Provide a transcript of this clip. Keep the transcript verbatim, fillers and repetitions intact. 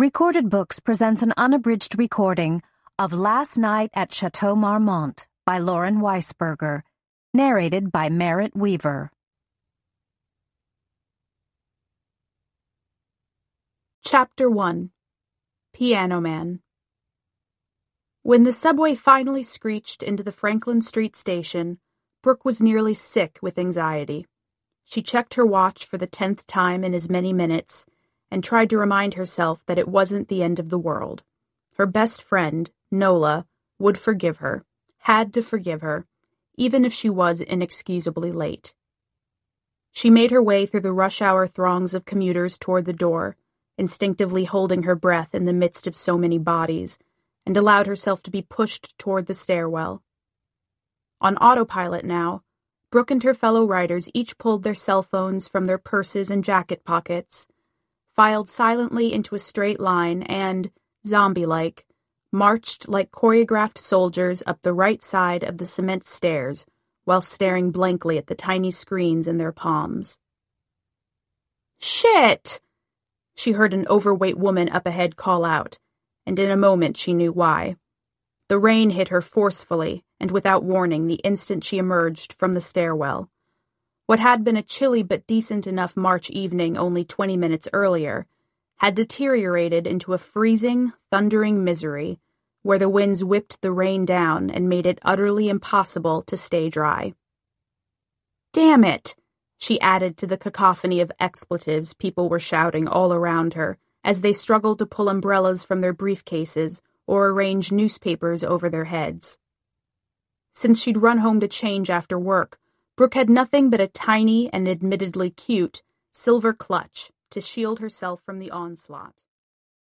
Recorded Books presents an unabridged recording of Last Night at Chateau Marmont by Lauren Weisberger, narrated by Merritt Weaver. Chapter one. Piano Man. When the subway finally screeched into the Franklin Street station, Brooke was nearly sick with anxiety. She checked her watch for the tenth time in as many minutes and tried to remind herself that it wasn't the end of the world. Her best friend, Nola, would forgive her, had to forgive her, even if she was inexcusably late. She made her way through the rush-hour throngs of commuters toward the door, instinctively holding her breath in the midst of so many bodies, and allowed herself to be pushed toward the stairwell. On autopilot now, Brooke and her fellow riders each pulled their cell phones from their purses and jacket pockets, filed silently into a straight line and, zombie-like, marched like choreographed soldiers up the right side of the cement stairs while staring blankly at the tiny screens in their palms. "Shit!" She heard an overweight woman up ahead call out, and in a moment she knew why. The rain hit her forcefully and without warning the instant she emerged from the stairwell. What had been a chilly but decent enough March evening only twenty minutes earlier had deteriorated into a freezing, thundering misery where the winds whipped the rain down and made it utterly impossible to stay dry. "Damn it!" she added to the cacophony of expletives people were shouting all around her as they struggled to pull umbrellas from their briefcases or arrange newspapers over their heads. Since she'd run home to change after work, Brooke had nothing but a tiny and admittedly cute silver clutch to shield herself from the onslaught.